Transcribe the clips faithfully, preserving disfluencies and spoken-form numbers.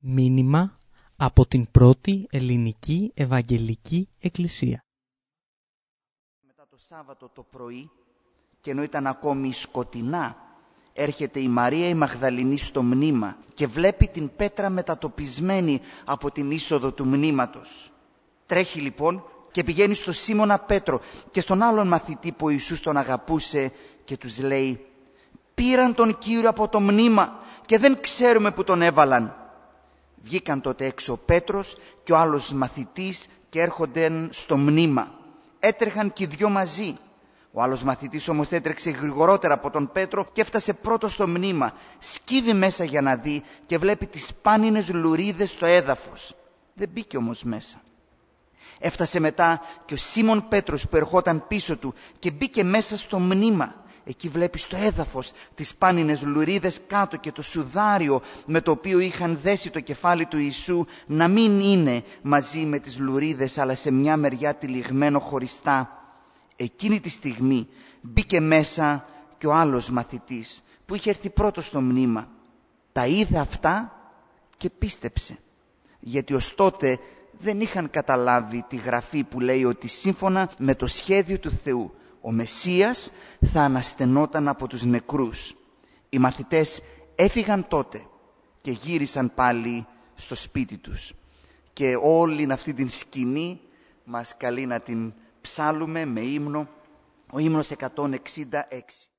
Μήνυμα από την πρώτη ελληνική Ευαγγελική Εκκλησία. Μετά το Σάββατο το πρωί, και ενώ ήταν ακόμη σκοτεινά, έρχεται η Μαρία η Μαγδαληνή στο μνήμα και βλέπει την πέτρα μετατοπισμένη από την είσοδο του μνήματος. Τρέχει λοιπόν και πηγαίνει στο Σίμωνα Πέτρο και στον άλλον μαθητή που ο Ιησούς τον αγαπούσε και τους λέει: «Πήραν τον Κύριο από το μνήμα και δεν ξέρουμε που τον έβαλαν». Βγήκαν τότε έξω ο Πέτρος και ο άλλος μαθητής και έρχονται στο μνήμα. Έτρεχαν και οι δυο μαζί. Ο άλλος μαθητής όμως έτρεξε γρηγορότερα από τον Πέτρο και έφτασε πρώτο στο μνήμα. Σκύβει μέσα για να δει και βλέπει τις πάνινες λουρίδες στο έδαφος. Δεν μπήκε όμως μέσα. Έφτασε μετά και ο Σίμων Πέτρος που ερχόταν πίσω του και μπήκε μέσα στο μνήμα. Εκεί βλέπει στο έδαφος τις πάνινες λουρίδες κάτω και το σουδάριο με το οποίο είχαν δέσει το κεφάλι του Ιησού να μην είναι μαζί με τις λουρίδες αλλά σε μια μεριά τυλιγμένο χωριστά. Εκείνη τη στιγμή μπήκε μέσα και ο άλλος μαθητής που είχε έρθει πρώτος στο μνήμα. Τα είδε αυτά και πίστεψε, γιατί ως τότε δεν είχαν καταλάβει τη γραφή που λέει ότι σύμφωνα με το σχέδιο του Θεού ο Μεσσίας θα αναστενόταν από τους νεκρούς. Οι μαθητές έφυγαν τότε και γύρισαν πάλι στο σπίτι τους. Και όλη αυτή την σκηνή μας καλεί να την ψάλουμε με ύμνο, ο ύμνος εκατόν εξήντα έξι.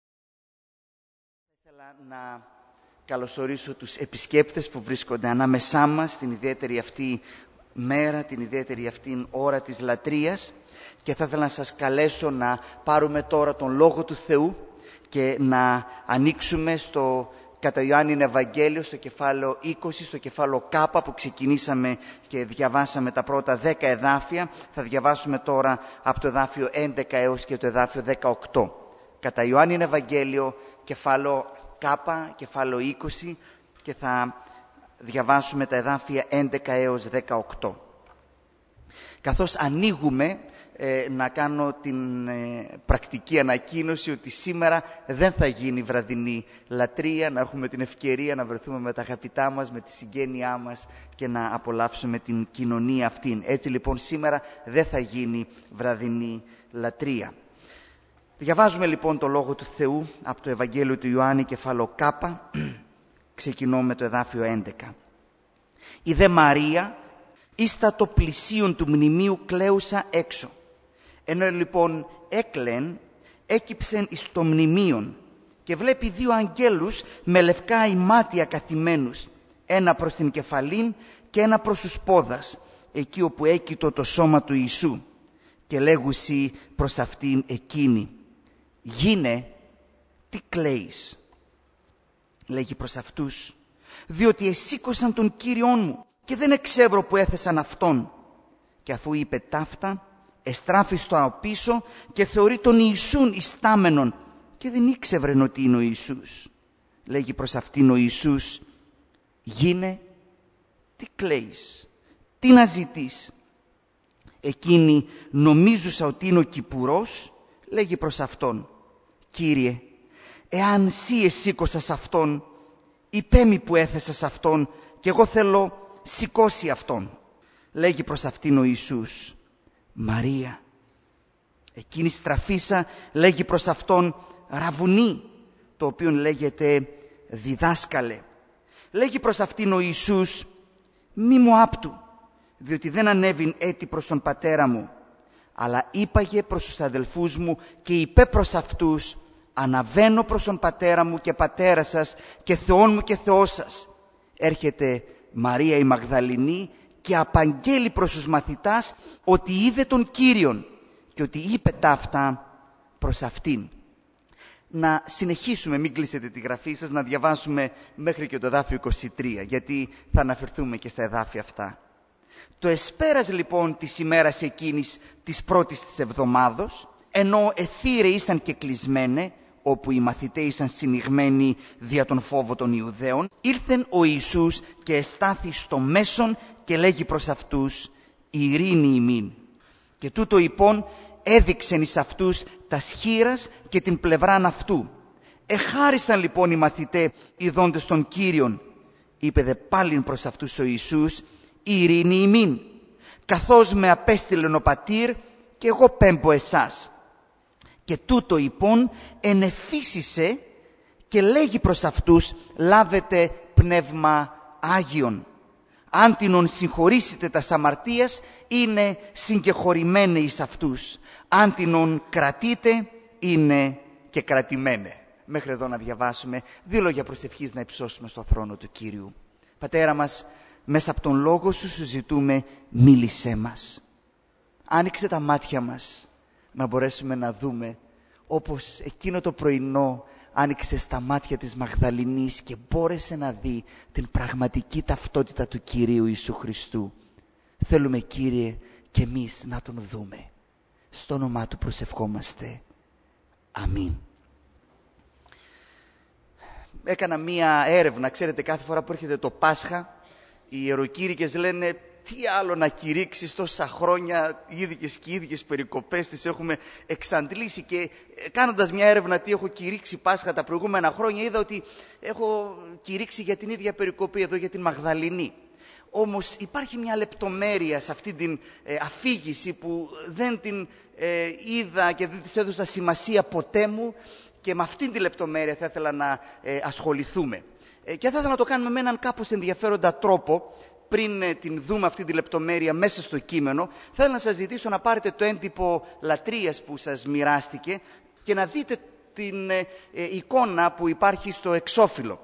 Ήθελα να καλωσορίσω τους επισκέπτες που βρίσκονται ανάμεσά μας την ιδιαίτερη αυτή μέρα, την ιδιαίτερη αυτή ώρα της λατρείας, και θα ήθελα να σας καλέσω να πάρουμε τώρα τον Λόγο του Θεού και να ανοίξουμε στο κατά Ιωάννην Ευαγγέλιο, στο κεφάλαιο είκοσι, στο κεφάλαιο Κ που ξεκινήσαμε και διαβάσαμε τα πρώτα δέκα εδάφια. Θα διαβάσουμε τώρα από το εδάφιο έντεκα έως και το εδάφιο δεκαοκτώ. Κατά Ιωάννην Ευαγγέλιο, κεφάλαιο Κ, κεφάλαιο είκοσι, και θα διαβάσουμε τα εδάφια έντεκα έως δεκαοκτώ. Καθώς ανοίγουμε, ε, να κάνω την ε, πρακτική ανακοίνωση ότι σήμερα δεν θα γίνει βραδινή λατρεία, να έχουμε την ευκαιρία να βρεθούμε με τα αγαπητά μας, με τη συγγένειά μας και να απολαύσουμε την κοινωνία αυτήν. Έτσι λοιπόν σήμερα δεν θα γίνει βραδινή λατρεία. Διαβάζουμε λοιπόν το Λόγο του Θεού από το Ευαγγέλιο του Ιωάννη, κεφάλαιο Κ. Ξεκινώ με το εδάφιο έντεκα. Η δε Μαρία ίστα το πλησίον του μνημείου κλαίουσα έξω. Ενώ λοιπόν έκλαιν, έκυψεν εις το μνημείον και βλέπει δύο αγγέλους με λευκά ημάτια καθημένους, ένα προς την κεφαλήν και ένα προς τους πόδας, εκεί όπου έκειτο το σώμα του Ιησού, και λέγουσι προς αυτήν εκείνη: «Γίνε, τι κλαίεις?» Λέγει προς αυτούς: «Διότι εσήκωσαν τον Κύριόν μου και δεν εξεύρω που έθεσαν αυτόν». Και αφού είπε ταύτα, εστράφη στο απίσω και θεωρεί τον Ιησούν ιστάμενον και δεν ήξευρεν ότι είναι ο Ιησούς. Λέγει προς αυτήν ο Ιησούς: «Γίνε, τι κλαίεις, τι να ζητείς?» Εκείνη, νομίζουσα ότι είναι ο κυπουρός, λέγει προς αυτόν: «Κύριε, εάν σύ εσήκωσας αυτόν, είπέ μη που έθεσας αυτόν και εγώ θέλω σηκώσει αυτόν». Λέγει προς αυτήν ο Ιησούς: «Μαρία». Εκείνη στραφίσα λέγει προς αυτόν «Ραβουνί», το οποίο λέγεται διδάσκαλε. Λέγει προς αυτήν ο Ιησούς: «Μη μου άπτου, διότι δεν ανέβην έτη προς τον πατέρα μου, αλλά είπαγε προς τους αδελφούς μου και είπε προς αυτούς: αναβαίνω προς τον πατέρα μου και πατέρα σας και Θεόν μου και Θεός σας». Έρχεται Μαρία η Μαγδαληνή και απαγγέλει προς τους μαθητάς ότι είδε τον Κύριον και ότι είπε ταύτα προς αυτήν. Να συνεχίσουμε, μην κλείσετε τη γραφή σας, να διαβάσουμε μέχρι και το εδάφιο είκοσι τρία, γιατί θα αναφερθούμε και στα εδάφια αυτά. Το εσπέρας λοιπόν της ημέρας εκείνης της πρώτης της εβδομάδος, ενώ εθύρε ήσαν και κλεισμένε, όπου οι μαθητές ήσαν συνηγμένοι δια τον φόβο των Ιουδαίων, ήρθεν ο Ιησούς και εστάθη στο μέσον και λέγει προς αυτούς: «Ειρήνη ημίν». Και τούτο υπόν έδειξεν εις αυτούς τα σχήρας και την πλευράν αυτού. Εχάρισαν λοιπόν οι μαθητές ειδώντες τον Κύριον είπε δε πάλιν προς αυτούς ο Ιησούς, ειρήνη ημίν, καθώς με απέστειλεν ο πατήρ και εγώ πέμπω εσάς. Και τούτο υπόν ενεφύσισε και λέγει προς αυτούς, λάβετε πνεύμα Άγιον. Αν τινον συγχωρήσετε τας αμαρτίας, είναι συγκεχωρημένοι εις αυτούς. Αν τινον κρατείτε, είναι και κρατημένε. Μέχρι εδώ να διαβάσουμε δύο λόγια προσευχής να υψώσουμε στο θρόνο του Κύριου. Πατέρα μας, μέσα από τον Λόγο Σου Σου ζητούμε, μίλησέ μας. Άνοιξε τα μάτια μας να μπορέσουμε να δούμε, όπως εκείνο το πρωινό άνοιξε στα μάτια της Μαγδαληνής και μπόρεσε να δει την πραγματική ταυτότητα του Κυρίου Ιησού Χριστού. Θέλουμε, Κύριε, και εμείς να Τον δούμε. Στο όνομά Του προσευχόμαστε. Αμήν. Έκανα μία έρευνα, ξέρετε, κάθε φορά που έρχεται το Πάσχα, οι ιεροκήρυκες λένε τι άλλο να κηρύξεις, τόσα χρόνια ίδικες και ίδικες περικοπές τις έχουμε εξαντλήσει, και κάνοντας μια έρευνα τι έχω κηρύξει Πάσχα τα προηγούμενα χρόνια, είδα ότι έχω κηρύξει για την ίδια περικοπή εδώ, για την Μαγδαληνή. Όμως υπάρχει μια λεπτομέρεια σε αυτή την ε, αφήγηση που δεν την ε, είδα και δεν της έδωσα σημασία ποτέ μου, και με αυτήν τη λεπτομέρεια θα ήθελα να ε, ασχοληθούμε. Ε, και θα ήθελα να το κάνουμε με έναν κάπως ενδιαφέροντα τρόπο. Πριν ε, την δούμε αυτή τη λεπτομέρεια μέσα στο κείμενο, θέλω να σας ζητήσω να πάρετε το έντυπο λατρείας που σας μοιράστηκε και να δείτε την ε, ε, εικόνα που υπάρχει στο εξώφυλλο.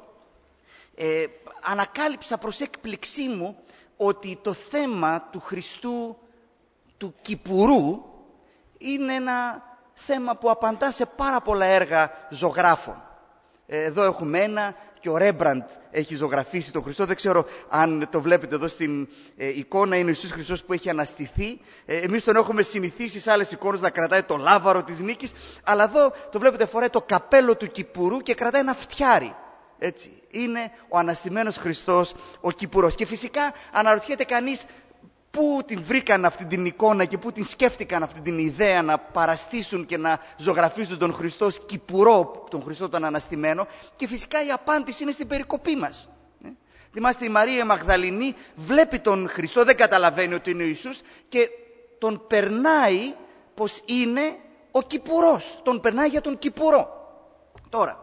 Ε, ανακάλυψα προς έκπληξή μου ότι το θέμα του Χριστού του Κυπουρού είναι ένα θέμα που απαντά σε πάρα πολλά έργα ζωγράφων. Εδώ έχουμε ένα, και ο Ρέμπραντ έχει ζωγραφίσει τον Χριστό. Δεν ξέρω αν το βλέπετε εδώ στην ε, εικόνα, είναι ο Ιησούς Χριστός που έχει αναστηθεί. Ε, εμείς τον έχουμε συνηθίσει σε άλλες εικόνες να κρατάει το λάβαρο της νίκης, αλλά εδώ το βλέπετε φοράει το καπέλο του Κυπουρού και κρατάει ένα φτιάρι. Έτσι, είναι ο αναστημένος Χριστός ο Κυπουρός. Και φυσικά αναρωτιέται κανείς πού την βρήκαν αυτή την εικόνα και πού την σκέφτηκαν αυτή την ιδέα να παραστήσουν και να ζωγραφίσουν τον Χριστό ως Κυπουρό, τον Χριστό τον αναστημένο. Και φυσικά η απάντηση είναι στην περικοπή μας. Θυμάστε, η Μαρία Μαγδαληνή βλέπει τον Χριστό, δεν καταλαβαίνει ότι είναι ο Ιησούς και τον περνάει πως είναι ο Κυπουρός. Τον περνάει για τον Κυπουρό. Τώρα,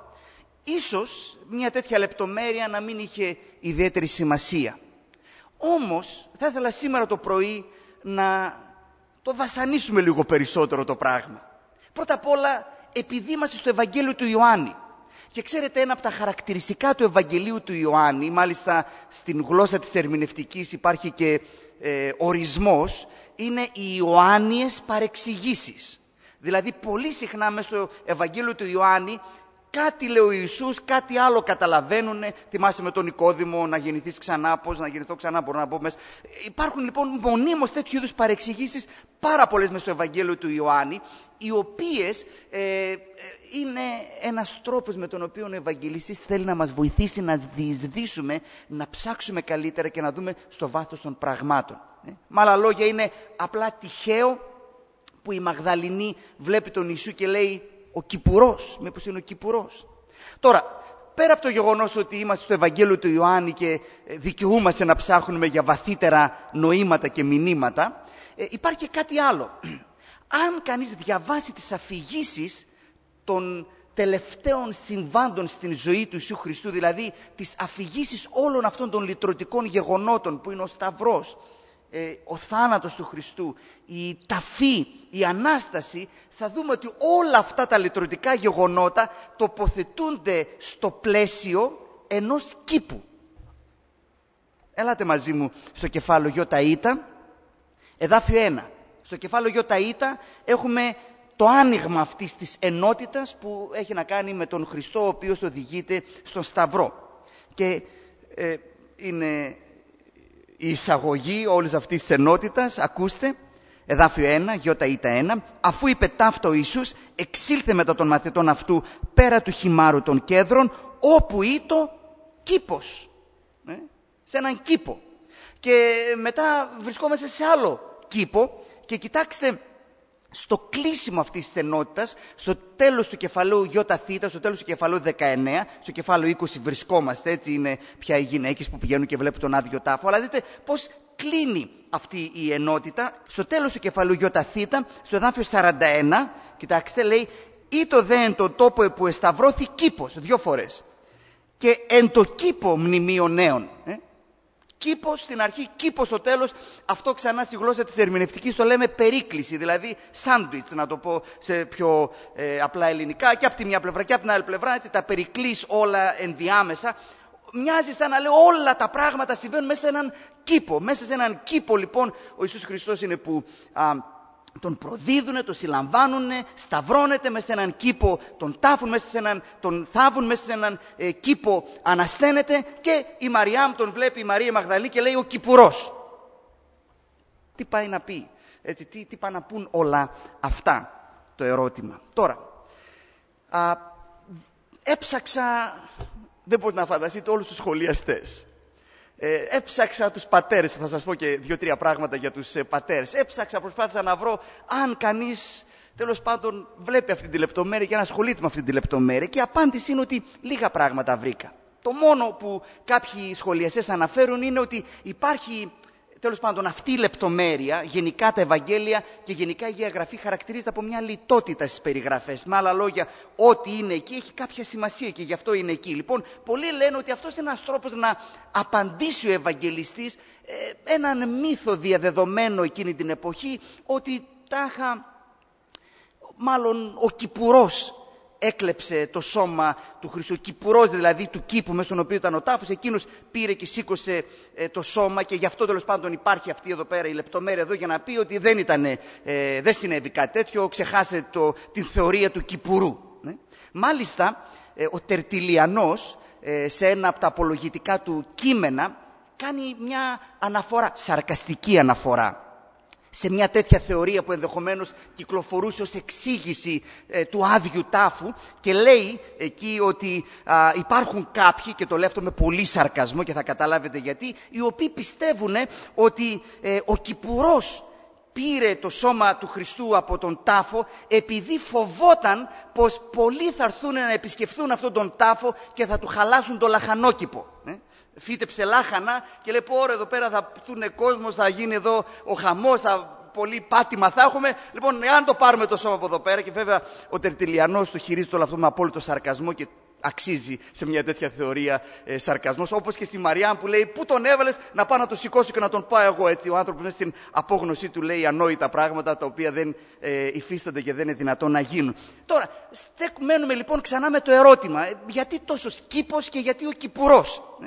ίσως μια τέτοια λεπτομέρεια να μην είχε ιδιαίτερη σημασία. Όμως θα ήθελα σήμερα το πρωί να το βασανίσουμε λίγο περισσότερο το πράγμα. Πρώτα απ' όλα, επειδή είμαστε στο Ευαγγέλιο του Ιωάννη. Και ξέρετε, ένα από τα χαρακτηριστικά του Ευαγγελίου του Ιωάννη, μάλιστα στην γλώσσα της ερμηνευτικής υπάρχει και ε, ορισμός, είναι οι Ιωάννιες παρεξηγήσεις. Δηλαδή πολύ συχνά μέσα στο Ευαγγέλιο του Ιωάννη κάτι λέει ο Ιησούς, κάτι άλλο καταλαβαίνουνε. Θυμάσαι με τον Νικόδημο, να γεννηθείς ξανά, πώς να γεννηθώ ξανά, μπορώ να πω μέσα. Υπάρχουν λοιπόν μονίμως τέτοιου είδους παρεξηγήσεις, πάρα πολλές μέσα στο Ευαγγέλιο του Ιωάννη, οι οποίες ε, ε, είναι ένας τρόπος με τον οποίο ο Ευαγγελιστής θέλει να μας βοηθήσει να διεισδύσουμε, να ψάξουμε καλύτερα και να δούμε στο βάθος των πραγμάτων. Ε. Με άλλα λόγια, είναι απλά τυχαίο που η Μαγδαληνή βλέπει τον Ιησού και λέει ο Κυπουρός, μήπως είναι ο Κυπουρός. Τώρα, πέρα από το γεγονός ότι είμαστε στο Ευαγγέλιο του Ιωάννη και δικαιούμαστε να ψάχνουμε για βαθύτερα νοήματα και μηνύματα, ε, υπάρχει και κάτι άλλο. Αν κανείς διαβάσει τις αφηγήσεις των τελευταίων συμβάντων στην ζωή του Ιησού Χριστού, δηλαδή τις αφηγήσεις όλων αυτών των λυτρωτικών γεγονότων που είναι ο Σταυρός, ε, ο θάνατος του Χριστού, η ταφή, η Ανάσταση, θα δούμε ότι όλα αυτά τα λυτρωτικά γεγονότα τοποθετούνται στο πλαίσιο ενός κήπου. Ελάτε μαζί μου στο κεφάλαιο Ι'Η, εδάφιο ένα. Στο κεφάλαιο Ι'Η έχουμε το άνοιγμα αυτής της ενότητας που έχει να κάνει με τον Χριστό, ο οποίος οδηγείται στον Σταυρό. Και ε, είναι η εισαγωγή όλης αυτής της ενότητας. Ακούστε, εδάφιο ένα, Ι'Η ένα. Αφού είπε ταύτα ο Ιησούς, εξήλθε μετά των μαθητών αυτού πέρα του χυμάρου των κέδρων, όπου ήτο κήπος. Ε, σε έναν κήπο. Και μετά βρισκόμαστε σε άλλο κήπο και κοιτάξτε στο κλείσιμο αυτής της ενότητας, στο τέλος του κεφαλαίου Ιθ, στο τέλος του κεφαλαίου δεκαεννέα, στο κεφάλαιο είκοσι βρισκόμαστε, έτσι είναι πια οι γυναίκες που πηγαίνουν και βλέπουν τον άδειο τάφο, αλλά δείτε πώς κλείνει αυτή η ενότητα. Στο τέλος του κεφαλαίου Ιθ, στο εδάφιο σαράντα ένα, κοιτάξτε, λέει «Ήτο δε εν τον τόπο που εσταυρώθη κήπος», δύο φορές, «και εν το κήπο μνημείο νέων». Ε? Κήπος στην αρχή, κήπος στο τέλος. Αυτό ξανά στη γλώσσα της ερμηνευτικής το λέμε περίκληση, δηλαδή σάντουιτς, να το πω σε πιο ε, απλά ελληνικά, και από τη μια πλευρά και από την άλλη πλευρά, έτσι, τα περικλείς όλα ενδιάμεσα. Μοιάζει σαν να λέω όλα τα πράγματα συμβαίνουν μέσα σε έναν κήπο. Μέσα σε έναν κήπο λοιπόν ο Ιησούς Χριστός είναι που α, τον προδίδουνε, τον συλλαμβάνουνε, σταυρώνεται μέσα σε έναν κήπο, τον τάφουν μέσα σε έναν, τον θάβουν μέσα σε έναν ε, κήπο, ανασθένεται, και η Μαριάμ τον βλέπει, η Μαρία Μαγδαλή, και λέει ο Κυπουρός. Τι πάει να πει, έτσι, τι, τι πάει να πούν όλα αυτά, το ερώτημα. Τώρα, α, έψαξα, δεν μπορείτε να φανταστείτε όλους τους σχολιαστές. Ε, έψαξα τους πατέρες, θα σας πω και δύο-τρία πράγματα για τους ε, πατέρες. Έψαξα, προσπάθησα να βρω αν κανείς τέλος πάντων βλέπει αυτή τη λεπτομέρεια και να ασχολείται με αυτή τη λεπτομέρεια, και η απάντηση είναι ότι λίγα πράγματα βρήκα. Το μόνο που κάποιοι σχολιαστές αναφέρουν είναι ότι υπάρχει τέλος πάντων αυτή η λεπτομέρεια, γενικά τα Ευαγγέλια και γενικά η Αγία Γραφή χαρακτηρίζεται από μια λιτότητα στις περιγραφές. Με άλλα λόγια, ό,τι είναι εκεί έχει κάποια σημασία και γι' αυτό είναι εκεί. Λοιπόν, πολλοί λένε ότι αυτός είναι ένας τρόπος να απαντήσει ο Ευαγγελιστής ε, έναν μύθο διαδεδομένο εκείνη την εποχή, ότι τάχα μάλλον ο Κυπουρός έκλεψε το σώμα του Χριστού, ο Κυπουρός δηλαδή του κήπου μέσα στον οποίο ήταν ο τάφος, εκείνος πήρε και σήκωσε ε, το σώμα, και γι' αυτό τέλος πάντων υπάρχει αυτή εδώ πέρα η λεπτομέρεια εδώ, για να πει ότι δεν, ήτανε, ε, δεν συνέβη κάτι τέτοιο, ξεχάσε το, την θεωρία του Κυπουρού. Ναι. Μάλιστα ε, ο Τερτιλιανός ε, σε ένα από τα απολογητικά του κείμενα κάνει μια αναφορά, σαρκαστική αναφορά, σε μια τέτοια θεωρία που ενδεχομένως κυκλοφορούσε ως εξήγηση ε, του άδειου τάφου, και λέει εκεί ότι α, υπάρχουν κάποιοι, και το λέω αυτό με πολύ σαρκασμό και θα καταλάβετε γιατί, οι οποίοι πιστεύουν ότι ε, ο Κυπουρός πήρε το σώμα του Χριστού από τον τάφο επειδή φοβόταν πως πολλοί θα έρθουν να επισκεφθούν αυτόν τον τάφο και θα του χαλάσουν το λαχανόκηπο. Ε? Φύτεψε λάχανα και λέει: πω, εδώ πέρα θα πθούν κόσμος, θα γίνει εδώ ο χαμός, θα πολύ πάτημα θα έχουμε. Λοιπόν, εάν το πάρουμε το σώμα από εδώ πέρα, και βέβαια ο Τερτιλιανός το χειρίζεται όλο αυτό με απόλυτο σαρκασμό και αξίζει σε μια τέτοια θεωρία ε, σαρκασμός, όπως και στη Μαριάμ που λέει: πού τον έβαλες, να πάω να το σηκώσω και να τον πάω εγώ. Έτσι, ο άνθρωπος μέσα στην απόγνωσή του λέει ανόητα πράγματα τα οποία δεν ε, υφίστανται και δεν είναι δυνατόν να γίνουν. Τώρα, μένουμε λοιπόν ξανά με το ερώτημα: ε, γιατί τόσος κήπος και γιατί ο Κυπουρός. Ε?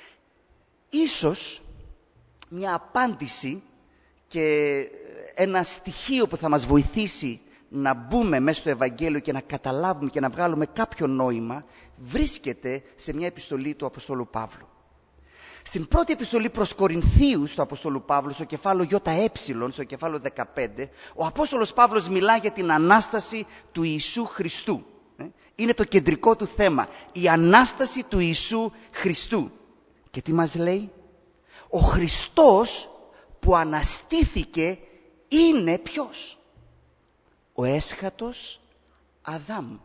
Ίσως μια απάντηση και ένα στοιχείο που θα μας βοηθήσει να μπούμε μέσα στο Ευαγγέλιο και να καταλάβουμε και να βγάλουμε κάποιο νόημα βρίσκεται σε μια επιστολή του Αποστόλου Παύλου. Στην πρώτη επιστολή προς Κορινθίους του Αποστόλου Παύλου, στο κεφάλαιο ΙΕ, στο κεφάλαιο δεκαπέντε, ο Απόστολος Παύλος μιλά για την Ανάσταση του Ιησού Χριστού. Είναι το κεντρικό του θέμα, η Ανάσταση του Ιησού Χριστού. Και τι μας λέει? Ο Χριστός που αναστήθηκε είναι ποιος? Ο έσχατος Αδάμ.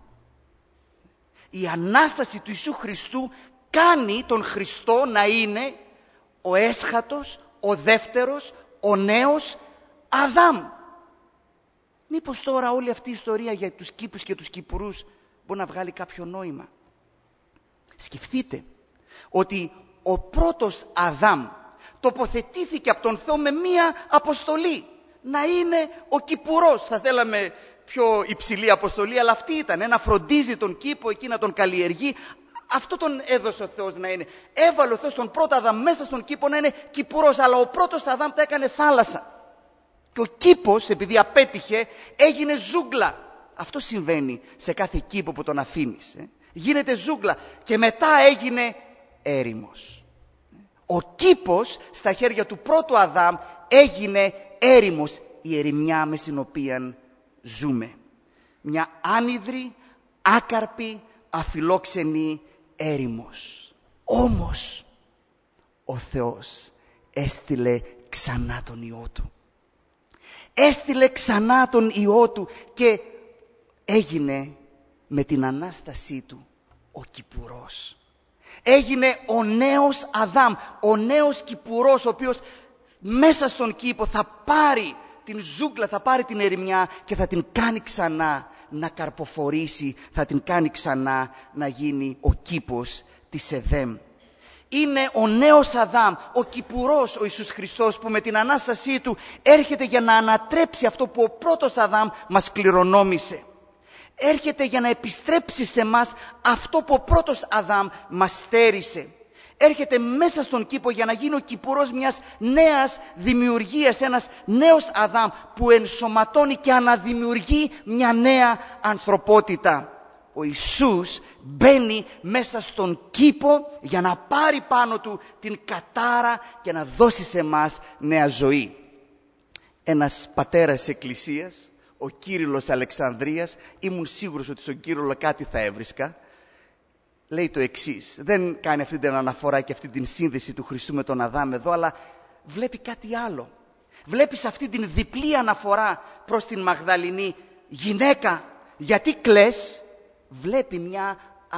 Η Ανάσταση του Ιησού Χριστού κάνει τον Χριστό να είναι ο έσχατος, ο δεύτερος, ο νέος Αδάμ. Μήπως τώρα όλη αυτή η ιστορία για τους κήπους και τους κυπουρούς μπορεί να βγάλει κάποιο νόημα? Σκεφτείτε ότι ο πρώτος Αδάμ τοποθετήθηκε από τον Θεό με μία αποστολή. Να είναι ο Κυπουρός. Θα θέλαμε πιο υψηλή αποστολή, αλλά αυτή ήταν. Να φροντίζει τον κήπο, εκεί να τον καλλιεργεί. Αυτό τον έδωσε ο Θεός να είναι. Έβαλε ο Θεός τον πρώτο Αδάμ μέσα στον κήπο να είναι Κυπουρός. Αλλά ο πρώτος Αδάμ τα έκανε θάλασσα. Και ο κήπος, επειδή απέτυχε, έγινε ζούγκλα. Αυτό συμβαίνει σε κάθε κήπο που τον αφήνεις. Ε. Γίνεται ζούγκλα. Και μετά έγινε έρημος. Ο κήπος στα χέρια του πρώτου Αδάμ έγινε έρημος, η ερημιά με στην οποία ζούμε. Μια άνυδρη, άκαρπη, αφιλόξενη έρημος. Όμως ο Θεός έστειλε ξανά τον Υιό Του. έστειλε ξανά τον Υιό Του και έγινε με την Ανάστασή Του ο Κυπουρός. Έγινε ο νέος Αδάμ, ο νέος Κυπουρός, ο οποίος μέσα στον κήπο θα πάρει την ζούγκλα, θα πάρει την ερημιά και θα την κάνει ξανά να καρποφορήσει, θα την κάνει ξανά να γίνει ο κήπος της Εδέμ. Είναι ο νέος Αδάμ, ο Κυπουρός ο Ιησούς Χριστός, που με την Ανάστασή Του έρχεται για να ανατρέψει αυτό που ο πρώτος Αδάμ μας κληρονόμησε. Έρχεται για να επιστρέψει σε μας αυτό που ο πρώτος Αδάμ μας στέρισε. Έρχεται μέσα στον κήπο για να γίνει ο Κυπουρός μιας νέας δημιουργίας, ένας νέος Αδάμ που ενσωματώνει και αναδημιουργεί μια νέα ανθρωπότητα. Ο Ιησούς μπαίνει μέσα στον κήπο για να πάρει πάνω του την κατάρα και να δώσει σε μας νέα ζωή. Ένας πατέρας της Εκκλησίας, ο Κύριλλος Αλεξανδρίας, ήμουν σίγουρος ότι στον Κύριλλο κάτι θα έβρισκα, λέει το εξής. Δεν κάνει αυτή την αναφορά και αυτή την σύνδεση του Χριστού με τον Αδάμ εδώ, αλλά βλέπει κάτι άλλο. Βλέπει σε αυτή την διπλή αναφορά προς την Μαγδαληνή γυναίκα, γιατί κλαις, βλέπει μια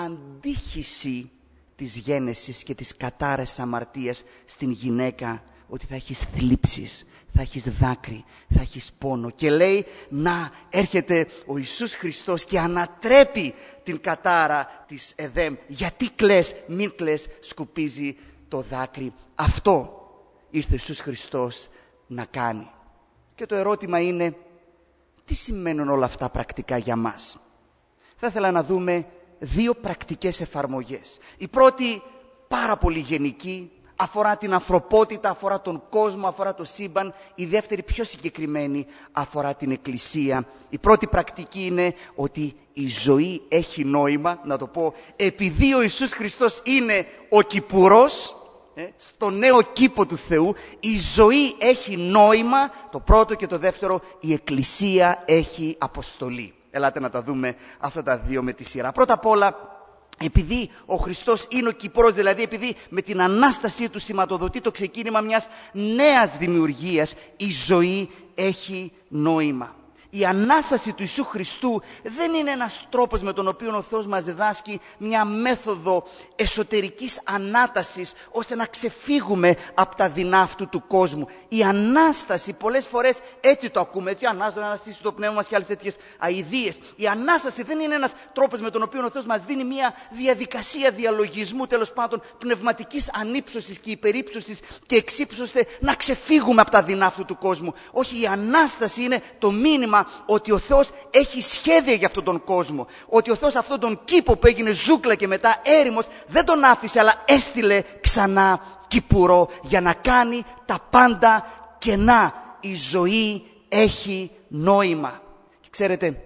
αντίχηση της γένεσης και της κατάρας αμαρτίας στην γυναίκα, ότι θα έχεις θλίψεις, θα έχεις δάκρυ, θα έχεις πόνο. Και λέει, να, έρχεται ο Ιησούς Χριστός και ανατρέπει την κατάρα της Εδέμ. Γιατί κλαις, μην κλαις, σκουπίζει το δάκρυ. Αυτό ήρθε ο Ιησούς Χριστός να κάνει. Και το ερώτημα είναι, τι σημαίνουν όλα αυτά πρακτικά για μας? Θα ήθελα να δούμε δύο πρακτικές εφαρμογές. Η πρώτη, πάρα πολύ γενική, αφορά την ανθρωπότητα, αφορά τον κόσμο, αφορά το σύμπαν. Η δεύτερη, πιο συγκεκριμένη, αφορά την Εκκλησία. Η πρώτη πρακτική είναι ότι η ζωή έχει νόημα, να το πω, επειδή ο Ιησούς Χριστός είναι ο Κυπουρός, ε, στο νέο κήπο του Θεού, η ζωή έχει νόημα, το πρώτο, και το δεύτερο, η Εκκλησία έχει αποστολή. Ελάτε να τα δούμε αυτά τα δύο με τη σειρά. Πρώτα απ' όλα, επειδή ο Χριστός είναι ο Κυπουρός, δηλαδή επειδή με την Ανάστασή Του σηματοδοτεί το ξεκίνημα μιας νέας δημιουργίας, η ζωή έχει νόημα. Η Ανάσταση του Ιησού Χριστού δεν είναι ένας τρόπος με τον οποίο ο Θεός μας διδάσκει μια μέθοδο εσωτερικής ανάτασης, ώστε να ξεφύγουμε από τα δεινά αυτού του κόσμου. Η Ανάσταση, πολλές φορές έτσι το ακούμε, έτσι, Ανάσταση, να αναστήσει το πνεύμα μας και άλλες τέτοιες αηδίες. Η Ανάσταση δεν είναι ένας τρόπος με τον οποίο ο Θεός μας δίνει μια διαδικασία διαλογισμού, τέλος πάντων, πνευματικής ανύψωσης και υπερύψωσης και εξύψωσης, να ξεφύγουμε από τα δεινά αυτού του κόσμου. Όχι, η Ανάσταση είναι το μήνυμα ότι ο Θεός έχει σχέδια για αυτόν τον κόσμο. Ότι ο Θεός αυτόν τον κήπο που έγινε ζούγκλα και μετά έρημος δεν τον άφησε, αλλά έστειλε ξανά Κυπουρό για να κάνει τα πάντα κενά. Η ζωή έχει νόημα. Και ξέρετε,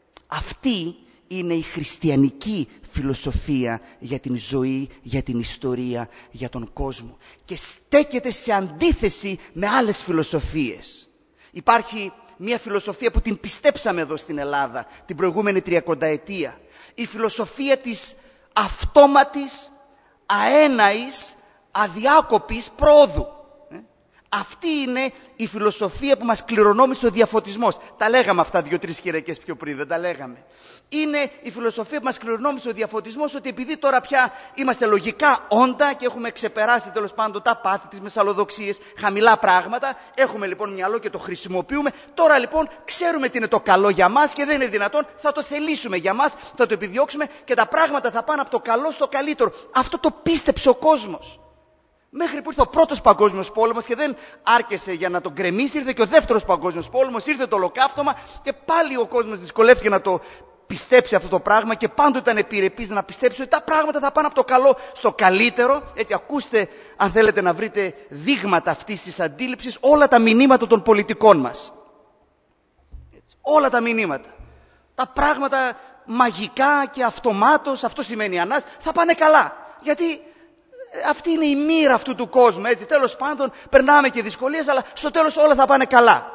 αυτή είναι η χριστιανική φιλοσοφία για την ζωή, για την ιστορία, για τον κόσμο. Και στέκεται σε αντίθεση με άλλες φιλοσοφίες. Υπάρχει μια φιλοσοφία που την πιστέψαμε εδώ στην Ελλάδα την προηγούμενη τριακονταετία. Η φιλοσοφία της αυτόματης, αέναης, αδιάκοπης πρόοδου. Ε? Αυτή είναι η φιλοσοφία που μας κληρονόμησε ο διαφωτισμός. Τα λέγαμε αυτά δύο-τρεις Κυριακές πιο πριν, δεν τα λέγαμε. Είναι η φιλοσοφία που μας κληρονόμησε ο διαφωτισμός, ότι επειδή τώρα πια είμαστε λογικά όντα και έχουμε ξεπεράσει τέλος πάντων τα πάθη, τις μεσαλλοδοξίες, χαμηλά πράγματα, έχουμε λοιπόν μυαλό και το χρησιμοποιούμε, τώρα λοιπόν ξέρουμε τι είναι το καλό για μας και δεν είναι δυνατόν, θα το θελήσουμε για μας, θα το επιδιώξουμε και τα πράγματα θα πάνε από το καλό στο καλύτερο. Αυτό το πίστεψε ο κόσμος. Μέχρι που ήρθε ο πρώτος παγκόσμιος πόλεμος και δεν άρκεσε για να τον γκρεμίσει, ήρθε και ο δεύτερος παγκόσμιος πόλεμος, ήρθε το ολοκαύτωμα και πάλι ο κόσμος δυσκολεύτηκε να το πιστέψει αυτό το πράγμα και πάντοτε ήταν επιρρεπής να πιστέψει ότι τα πράγματα θα πάνε από το καλό στο καλύτερο. Έτσι, ακούστε, αν θέλετε να βρείτε δείγματα αυτής της αντίληψης, όλα τα μηνύματα των πολιτικών μας. Έτσι, όλα τα μηνύματα. Τα πράγματα μαγικά και αυτομάτως, αυτό σημαίνει ανάς, θα πάνε καλά. Γιατί αυτή είναι η μοίρα αυτού του κόσμου, έτσι. Τέλος πάντων, περνάμε και δυσκολίες, αλλά στο τέλος όλα θα πάνε καλά.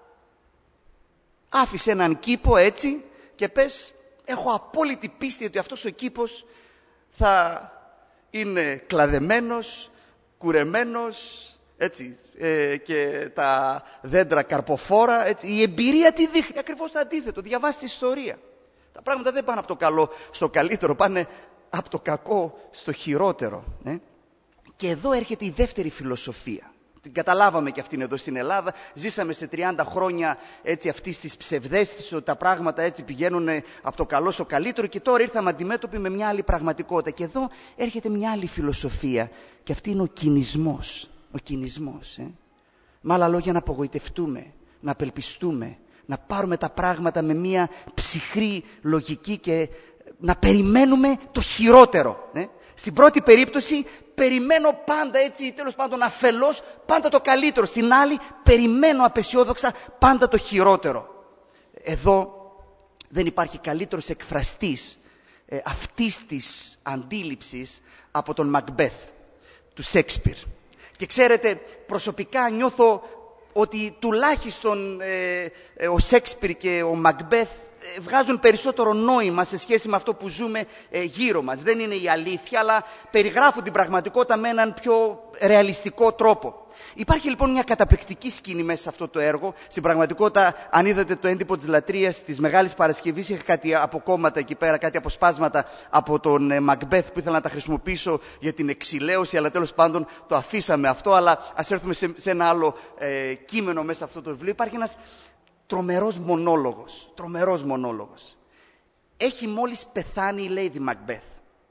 Άφησε έναν κήπο έτσι και πες, έχω απόλυτη πίστη ότι αυτός ο κήπος θα είναι κλαδεμένος, κουρεμένος, έτσι, ε, και τα δέντρα καρποφόρα, έτσι. Η εμπειρία τι δείχνει? Ακριβώς το αντίθετο. Διαβάστε ιστορία. Τα πράγματα δεν πάνε από το καλό στο καλύτερο, πάνε από το κακό στο χειρότερο. Ε. Και εδώ έρχεται η δεύτερη φιλοσοφία. Την καταλάβαμε και αυτήν εδώ στην Ελλάδα. Ζήσαμε σε τριάντα χρόνια έτσι αυτής της ψευδαίσθησης ότι τα πράγματα έτσι πηγαίνουν από το καλό στο καλύτερο, και τώρα ήρθαμε αντιμέτωποι με μια άλλη πραγματικότητα. Και εδώ έρχεται μια άλλη φιλοσοφία, και αυτή είναι ο κινησμός. Ο κινησμός. Ε. Με άλλα λόγια, να απογοητευτούμε, να απελπιστούμε, να πάρουμε τα πράγματα με μια ψυχρή λογική και να περιμένουμε το χειρότερο. Ε. Στην πρώτη περίπτωση περιμένω πάντα έτσι, τέλος πάντων αφελώς, πάντα το καλύτερο. Στην άλλη περιμένω απεσιόδοξα πάντα το χειρότερο. Εδώ δεν υπάρχει καλύτερος εκφραστής ε, αυτής της αντίληψης από τον Μακμπέθ του Σέξπιρ. Και ξέρετε, προσωπικά νιώθω ότι τουλάχιστον ε, ε, ο Σέξπιρ και ο Μακμπέθ ε, βγάζουν περισσότερο νόημα σε σχέση με αυτό που ζούμε ε, γύρω μας. Δεν είναι η αλήθεια, αλλά περιγράφουν την πραγματικότητα με έναν πιο ρεαλιστικό τρόπο. Υπάρχει λοιπόν μια καταπληκτική σκηνή μέσα σε αυτό το έργο. Στην πραγματικότητα, αν είδατε το έντυπο της λατρείας της Μεγάλης Παρασκευής, είχα κάτι αποκόμματα εκεί πέρα, κάτι αποσπάσματα από τον Μακμπέθ που ήθελα να τα χρησιμοποιήσω για την εξηλαίωση, αλλά τέλος πάντων το αφήσαμε αυτό. Αλλά ας έρθουμε σε, σε ένα άλλο ε, κείμενο μέσα σε αυτό το βιβλίο. Υπάρχει ένας τρομερός μονόλογος. Τρομερός μονόλογος. Έχει μόλις πεθάνει η Lady Macbeth,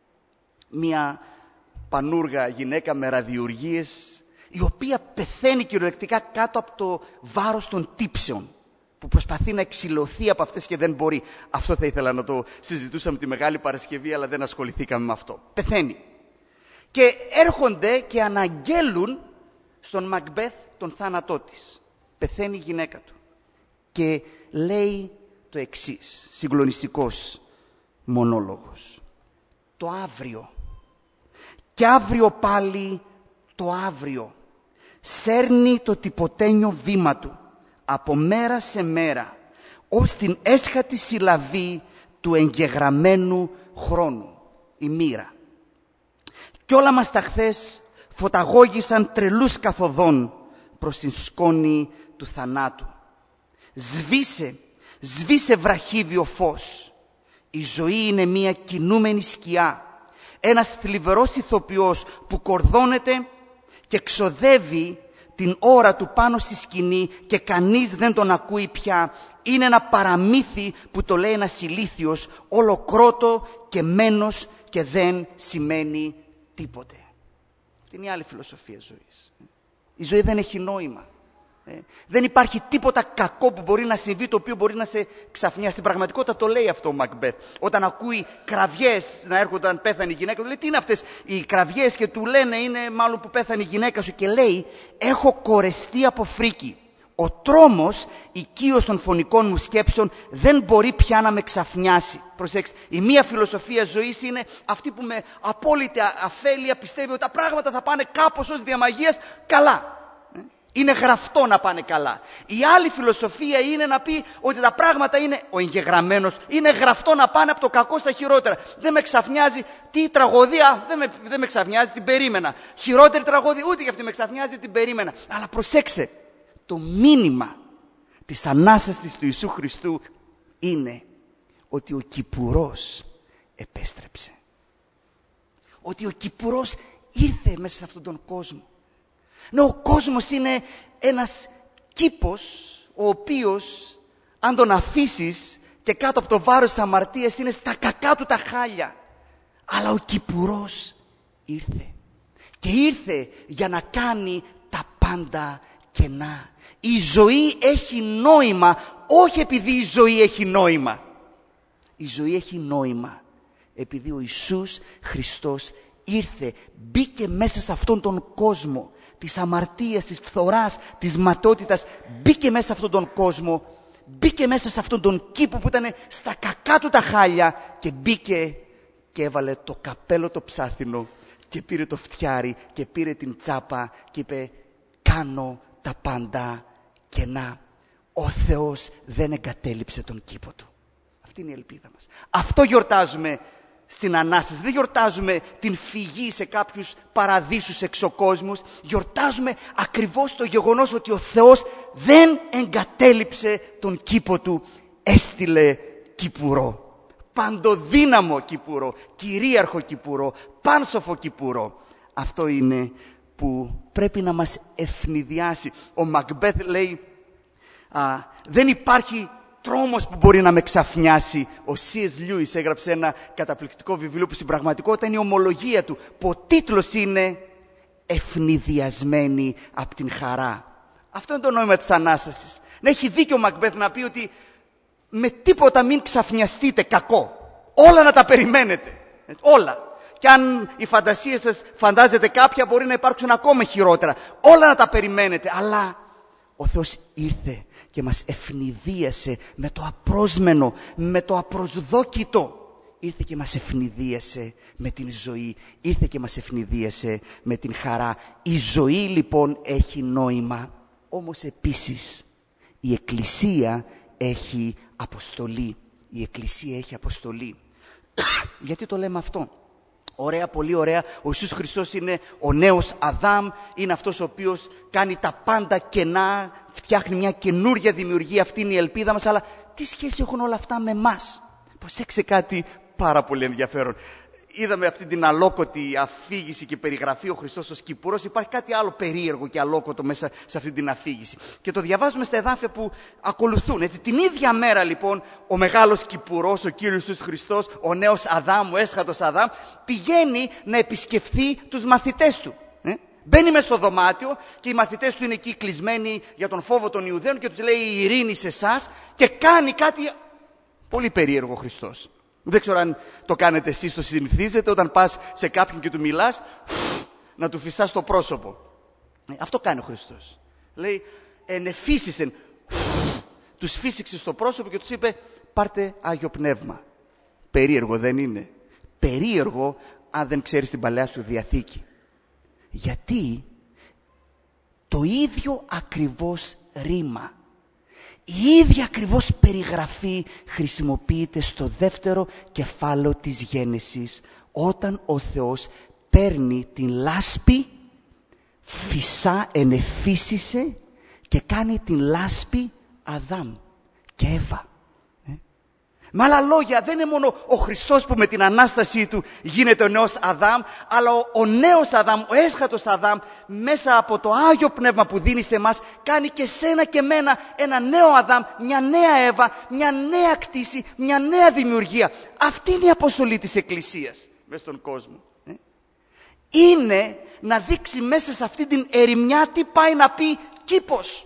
μια πανούργα γυναίκα με ραδιουργίες, η οποία πεθαίνει κυριολεκτικά κάτω από το βάρος των τύψεων, που προσπαθεί να εξηλωθεί από αυτές και δεν μπορεί. Αυτό θα ήθελα να το συζητούσαμε τη Μεγάλη Παρασκευή, αλλά δεν ασχοληθήκαμε με αυτό. Πεθαίνει. Και έρχονται και αναγγέλουν στον Μακμπέθ τον θάνατό της. Πεθαίνει η γυναίκα του. Και λέει το εξής, συγκλονιστικός μονόλογος. Το αύριο. Και αύριο πάλι το αύριο σέρνει το τυποτένιο βήμα του από μέρα σε μέρα ως την έσχατη συλλαβή του εγγεγραμμένου χρόνου, η μοίρα. Κι όλα μας τα χθες φωταγώγησαν τρελούς καθοδόν προς την σκόνη του θανάτου. Σβήσε, σβήσε βραχύβιο φως. Η ζωή είναι μια κινούμενη σκιά, ένας θλιβερός ηθοποιός που κορδώνεται και ξοδεύει την ώρα του πάνω στη σκηνή και κανείς δεν τον ακούει πια. Είναι ένα παραμύθι που το λέει ένας ηλίθιος, όλο κρότο και μένος και δεν σημαίνει τίποτε. Αυτή είναι η άλλη φιλοσοφία ζωής. Η ζωή δεν έχει νόημα. Ε, δεν υπάρχει τίποτα κακό που μπορεί να συμβεί, το οποίο μπορεί να σε ξαφνιάσει. Στην πραγματικότητα το λέει αυτό ο Μακμπέθ. Όταν ακούει κραυγές να έρχονται όταν πέθανε η γυναίκα του, λέει τι είναι αυτές οι κραυγές, και του λένε είναι μάλλον που πέθανε η γυναίκα σου, και λέει έχω κορεστεί από φρίκη. Ο τρόμος, οικείος των φωνικών μου σκέψεων, δεν μπορεί πια να με ξαφνιάσει. Προσέξτε, η μία φιλοσοφία ζωής είναι αυτή που με απόλυτη αφέλεια πιστεύει ότι τα πράγματα θα πάνε κάπως ως διαμαγείας καλά. Είναι γραφτό να πάνε καλά. Η άλλη φιλοσοφία είναι να πει ότι τα πράγματα είναι ο εγγεγραμμένος. Είναι γραφτό να πάνε από το κακό στα χειρότερα. Δεν με ξαφνιάζει τι τραγωδία, δεν με, δεν με ξαφνιάζει, την περίμενα. Χειρότερη τραγωδία, ούτε και αυτή με ξαφνιάζει, την περίμενα. Αλλά προσέξτε, το μήνυμα της Ανάστασης του Ιησού Χριστού είναι ότι ο Κυπουρός επέστρεψε. Ότι ο Κυπουρός ήρθε μέσα σε αυτόν τον κόσμο. Ναι, ο κόσμος είναι ένας κήπος ο οποίος αν τον αφήσεις και κάτω από το βάρος της αμαρτίας είναι στα κακά του τα χάλια. Αλλά ο Κυπουρός ήρθε. Και ήρθε για να κάνει τα πάντα κενά. Η ζωή έχει νόημα, όχι επειδή η ζωή έχει νόημα. Η ζωή έχει νόημα επειδή ο Ιησούς Χριστός ήρθε, μπήκε μέσα σε αυτόν τον κόσμο της αμαρτίας, της φθοράς, της ματότητας, μπήκε μέσα σε αυτόν τον κόσμο, μπήκε μέσα σε αυτόν τον κήπο που ήταν στα κακά του τα χάλια και μπήκε και έβαλε το καπέλο το ψάθινο και πήρε το φτιάρι και πήρε την τσάπα και είπε κάνω τα πάντα κενά. Ο Θεός δεν εγκατέλειψε τον κήπο του. Αυτή είναι η ελπίδα μας. Αυτό γιορτάζουμε στην Ανάσταση. Δεν γιορτάζουμε την φυγή σε κάποιους παραδείσους εξωκόσμους. Γιορτάζουμε ακριβώς το γεγονός ότι ο Θεός δεν εγκατέλειψε τον κήπο του. Έστειλε κυπουρό. Παντοδύναμο κυπουρό. Κυρίαρχο κυπουρό. Πάνσοφο κυπουρό. Αυτό είναι που πρέπει να μας ευνηδιάσει. Ο Μακμπέθ λέει, α, δεν υπάρχει τρόμος που μπορεί να με ξαφνιάσει. Ο Σι Ες Λιούις έγραψε ένα καταπληκτικό βιβλίο που στην πραγματικότητα είναι η ομολογία του. Που ο τίτλος είναι «Ευνηδιασμένοι από την χαρά». Αυτό είναι το νόημα της Ανάστασης. Να έχει δίκιο ο Μακμπέθ να πει ότι με τίποτα μην ξαφνιαστείτε κακό. Όλα να τα περιμένετε. Όλα. Και αν οι φαντασίες σας φαντάζετε κάποια, μπορεί να υπάρξουν ακόμα χειρότερα. Όλα να τα περιμένετε. Αλλά ο Θεός ήρθε και μας ευνηδίασε με το απρόσμενο, με το απροσδόκητο. Ήρθε και μας ευνηδίασε με την ζωή. Ήρθε και μας ευνηδίασε με την χαρά. Η ζωή λοιπόν έχει νόημα. Όμως επίσης η Εκκλησία έχει αποστολή. Η Εκκλησία έχει αποστολή. Γιατί το λέμε αυτό? Ωραία, πολύ ωραία. Ο Ιησούς Χριστός είναι ο νέος Αδάμ. Είναι αυτός ο οποίος κάνει τα πάντα κενά, φτιάχνει μια καινούρια δημιουργία. Αυτή είναι η ελπίδα μας. Αλλά τι σχέση έχουν όλα αυτά με εμάς? Προσέξτε κάτι πάρα πολύ ενδιαφέρον. Είδαμε αυτή την αλόκοτη αφήγηση και περιγραφή, ο Χριστός ως κυπουρός. Υπάρχει κάτι άλλο περίεργο και αλόκοτο μέσα σε αυτή την αφήγηση. Και το διαβάζουμε στα εδάφια που ακολουθούν. Έτσι. Την ίδια μέρα λοιπόν ο μεγάλος κυπουρός, ο Κύριος Ιησούς Χριστός, ο νέος Αδάμ, ο έσχατος Αδάμ, πηγαίνει να επισκεφθεί τους μαθητές του. Ε? Μπαίνει μες στο δωμάτιο και οι μαθητές του είναι εκεί κλεισμένοι για τον φόβο των Ιουδαίων και τους λέει η ειρήνη σε εσάς, και κάνει κάτι πολύ περίεργο ο Χριστός. Δεν ξέρω αν το κάνετε εσείς, το συνηθίζετε, όταν πας σε κάποιον και του μιλάς, να του φυσάς το πρόσωπο. Αυτό κάνει ο Χριστός. Λέει, ενεφύσισεν, τους φύσηξε στο πρόσωπο και τους είπε, πάρτε Άγιο Πνεύμα. Περίεργο δεν είναι? Περίεργο αν δεν ξέρεις την Παλαιά σου Διαθήκη. Γιατί το ίδιο ακριβώς ρήμα, η ίδια ακριβώς περιγραφή χρησιμοποιείται στο δεύτερο κεφάλαιο της Γένεσης, όταν ο Θεός παίρνει την λάσπη, φυσά, ενεφύσισε και κάνει την λάσπη Αδάμ και Εύα. Με άλλα λόγια, δεν είναι μόνο ο Χριστός που με την Ανάστασή του γίνεται ο νέος Αδάμ, αλλά ο, ο νέος Αδάμ, ο έσχατος Αδάμ, μέσα από το Άγιο Πνεύμα που δίνει σε εμάς, κάνει και σένα και μένα ένα νέο Αδάμ, μια νέα Εύα, μια νέα κτήση, μια νέα δημιουργία. Αυτή είναι η αποστολή της Εκκλησίας μέσα στον κόσμο. Ε? Είναι να δείξει μέσα σε αυτή την ερημιά τι πάει να πει κήπος.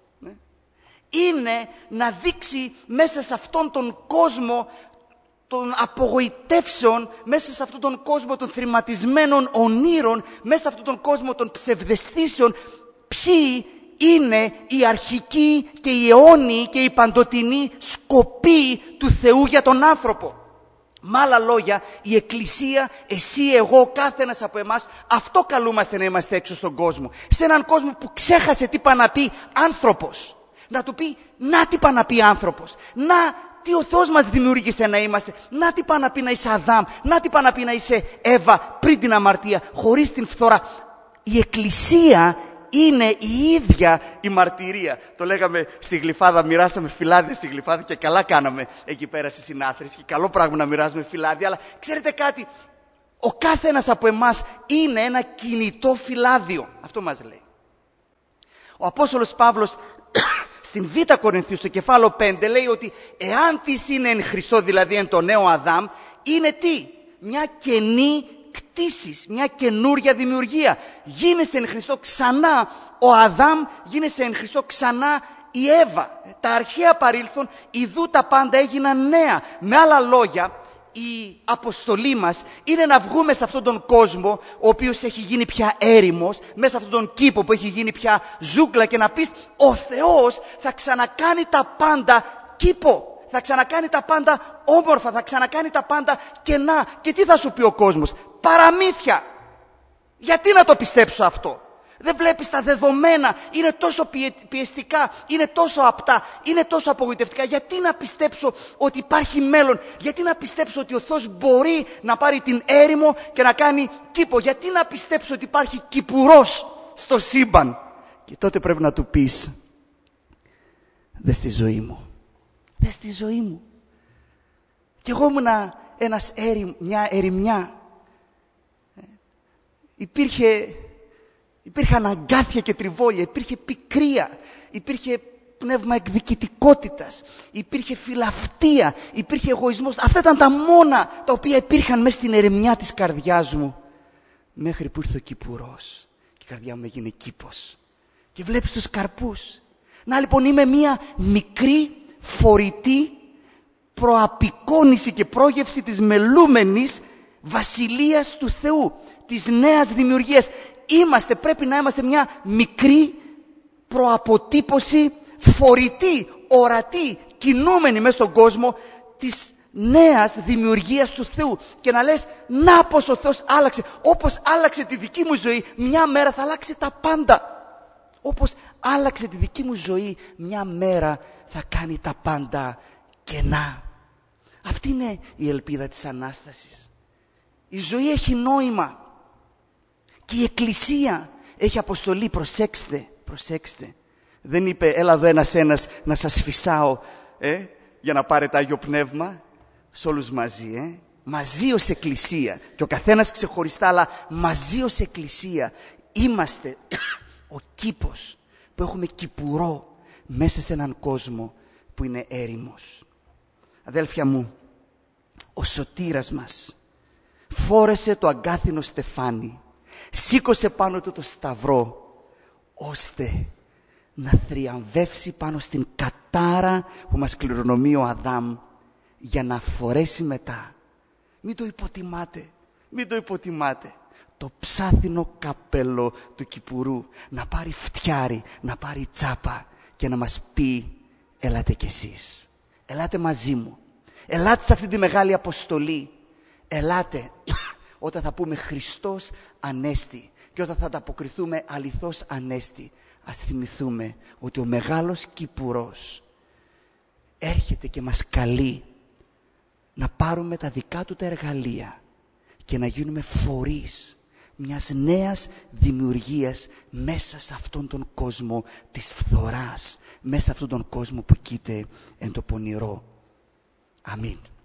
Είναι να δείξει μέσα σε αυτόν τον κόσμο των απογοητεύσεων, μέσα σε αυτόν τον κόσμο των θρηματισμένων ονείρων, μέσα σε αυτόν τον κόσμο των ψευδαισθήσεων, ποιοι είναι οι αρχικοί και οι αιώνιοι και οι παντοτινοί σκοποί του Θεού για τον άνθρωπο. Με άλλα λόγια, η Εκκλησία, εσύ, εγώ, κάθε ένας από εμάς, αυτό καλούμαστε να είμαστε έξω στον κόσμο. Σε έναν κόσμο που ξέχασε τι πάει να πει άνθρωπος. Να του πει, να τι πάει να πει άνθρωπος. Να τι ο Θεός μας δημιούργησε να είμαστε. Να τι πάει να πει να είσαι Αδάμ. Να τι πάει να πει να είσαι Εύα πριν την αμαρτία, χωρίς την φθορά. Η Εκκλησία είναι η ίδια η μαρτυρία. Το λέγαμε στη Γλυφάδα, μοιράσαμε φυλάδια στη Γλυφάδα και καλά κάναμε εκεί πέρα στις συνάθρες. Και καλό πράγμα να μοιράζουμε φυλάδια. Αλλά ξέρετε κάτι, ο κάθε ένας από εμάς είναι ένα κινητό φυλάδιο. Αυτό μας λέει. Ο Απόστολος Παύλος στην Β' Κορινθίου, στο κεφάλαιο πέντε, λέει ότι εάν τι είναι εν Χριστώ, δηλαδή εν το νέο Αδάμ, είναι τι? Μια καινή κτήσης, μια καινούρια δημιουργία. Γίνεσαι εν Χριστώ ξανά ο Αδάμ, γίνεσαι εν Χριστώ ξανά η Εύα. Τα αρχαία παρήλθον, ιδού τα πάντα έγιναν νέα. Με άλλα λόγια, η αποστολή μας είναι να βγούμε σε αυτόν τον κόσμο, ο οποίος έχει γίνει πια έρημος, μέσα σε αυτόν τον κήπο που έχει γίνει πια ζούγκλα, και να πεις, ο Θεός θα ξανακάνει τα πάντα κήπο. Θα ξανακάνει τα πάντα όμορφα, θα ξανακάνει τα πάντα κενά. Και τι θα σου πει ο κόσμος? Παραμύθια. Γιατί να το πιστέψω αυτό? Δεν βλέπεις τα δεδομένα, είναι τόσο πιεστικά, είναι τόσο απτά, είναι τόσο απογοητευτικά. Γιατί να πιστέψω ότι υπάρχει μέλλον? Γιατί να πιστέψω ότι ο Θεός μπορεί να πάρει την έρημο και να κάνει κήπο? Γιατί να πιστέψω ότι υπάρχει κυπουρός στο σύμπαν? Και τότε πρέπει να του πεις, δες τη ζωή μου, δες τη ζωή μου. Κι εγώ ήμουνα ένας έρημ, μια ερημιά. Υπήρχε, υπήρχαν αγκάθια και τριβόλια, υπήρχε πικρία, υπήρχε πνεύμα εκδικητικότητας, υπήρχε φιλαυτία, υπήρχε εγωισμός. Αυτά ήταν τα μόνα τα οποία υπήρχαν μέσα στην ερημιά της καρδιάς μου. Μέχρι που ήρθε ο κυπουρός και η καρδιά μου έγινε κήπος. Και βλέπεις τους καρπούς. Να λοιπόν, είμαι μια μικρή φορητή προαπεικόνηση και πρόγευση της μελούμενης βασιλείας του Θεού, της νέας δημιουργίας. Είμαστε, πρέπει να είμαστε μια μικρή προαποτύπωση, φορητή, ορατή, κινούμενη μέσα στον κόσμο της νέας δημιουργίας του Θεού. Και να λες, να πως ο Θεός άλλαξε. Όπως άλλαξε τη δική μου ζωή, μια μέρα θα αλλάξει τα πάντα. Όπως άλλαξε τη δική μου ζωή, μια μέρα θα κάνει τα πάντα κενά. Αυτή είναι η ελπίδα της Ανάστασης. Η ζωή έχει νόημα. Και η Εκκλησία έχει αποστολή. Προσέξτε, προσέξτε. Δεν είπε, έλα εδώ ένας ένας να σας φυσάω ε, για να πάρετε Άγιο Πνεύμα. Σε όλους μαζί, ε. Μαζί ως Εκκλησία. Και ο καθένας ξεχωριστά, αλλά μαζί ως Εκκλησία. Είμαστε ο κήπος που έχουμε κυπουρό μέσα σε έναν κόσμο που είναι έρημος. Αδέλφια μου, ο σωτήρας μας φόρεσε το αγκάθινο στεφάνι, σήκωσε πάνω του το σταυρό, ώστε να θριαμβεύσει πάνω στην κατάρα που μας κληρονομεί ο Αδάμ, για να φορέσει μετά, μην το υποτιμάτε, μην το υποτιμάτε, το ψάθινο καπέλο του κυπουρού, να πάρει φτιάρι, να πάρει τσάπα και να μας πει, ελάτε κι εσείς, ελάτε μαζί μου, ελάτε σε αυτή τη μεγάλη αποστολή, ελάτε όταν θα πούμε Χριστός Ανέστη και όταν θα ανταποκριθούμε αληθώς Ανέστη. Ας θυμηθούμε ότι ο μεγάλος κυπουρός έρχεται και μας καλεί να πάρουμε τα δικά του τα εργαλεία και να γίνουμε φορείς μιας νέας δημιουργίας μέσα σε αυτόν τον κόσμο της φθοράς, μέσα σε αυτόν τον κόσμο που κοίται εν το πονηρό. Αμήν.